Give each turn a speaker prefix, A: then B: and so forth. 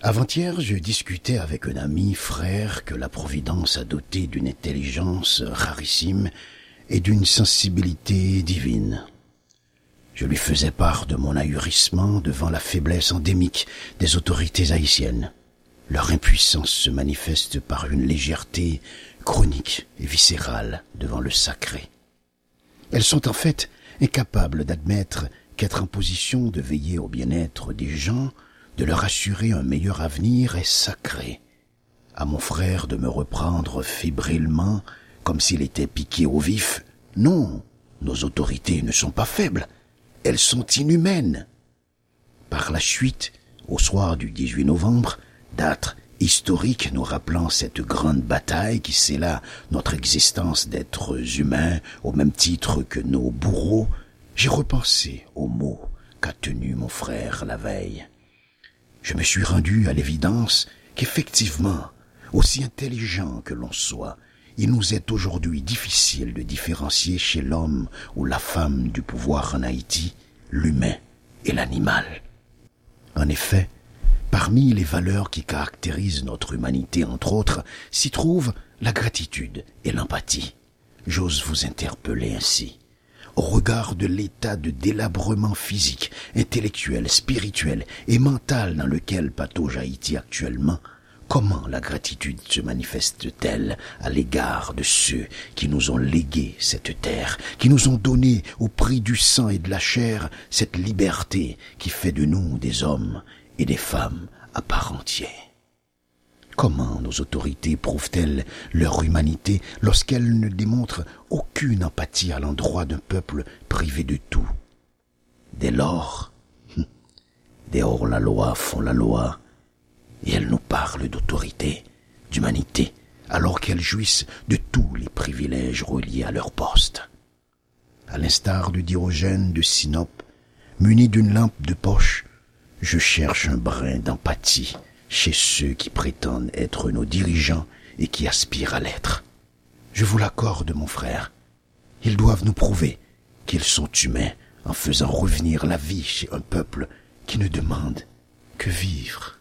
A: Avant-hier, je discutais avec un ami frère que la Providence a doté d'une intelligence rarissime et d'une sensibilité divine. Je lui faisais part de mon ahurissement devant la faiblesse endémique des autorités haïtiennes. Leur impuissance se manifeste par une légèreté chronique et viscérale devant le sacré. Elles sont en fait incapables d'admettre qu'être en position de veiller au bien-être des gens, de leur assurer un meilleur avenir est sacré. À mon frère de me reprendre fébrilement, comme s'il était piqué au vif. Non, nos autorités ne sont pas faibles, elles sont inhumaines. Par la suite, au soir du 18 novembre, date historique nous rappelant cette grande bataille qui scella notre existence d'êtres humains au même titre que nos bourreaux, j'ai repensé aux mots qu'a tenus mon frère la veille. Je me suis rendu à l'évidence qu'effectivement, aussi intelligent que l'on soit, il nous est aujourd'hui difficile de différencier chez l'homme ou la femme du pouvoir en Haïti l'humain et l'animal. En effet, parmi les valeurs qui caractérisent notre humanité, entre autres, s'y trouvent la gratitude et l'empathie. J'ose vous interpeller ainsi. Au regard de l'état de délabrement physique, intellectuel, spirituel et mental dans lequel patauge Haïti actuellement, comment la gratitude se manifeste-t-elle à l'égard de ceux qui nous ont légué cette terre, qui nous ont donné au prix du sang et de la chair cette liberté qui fait de nous des hommes et des femmes à part entière? Comment nos autorités prouvent-elles leur humanité lorsqu'elles ne démontrent aucune empathie à l'endroit d'un peuple privé de tout? Dès lors, des hors-la-loi font la loi, et elles nous parlent d'autorité, d'humanité, alors qu'elles jouissent de tous les privilèges reliés à leur poste. À l'instar de Diogène de Sinope, muni d'une lampe de poche, je cherche un brin d'empathie chez ceux qui prétendent être nos dirigeants et qui aspirent à l'être. Je vous l'accorde, mon frère. Ils doivent nous prouver qu'ils sont humains en faisant revenir la vie chez un peuple qui ne demande que vivre.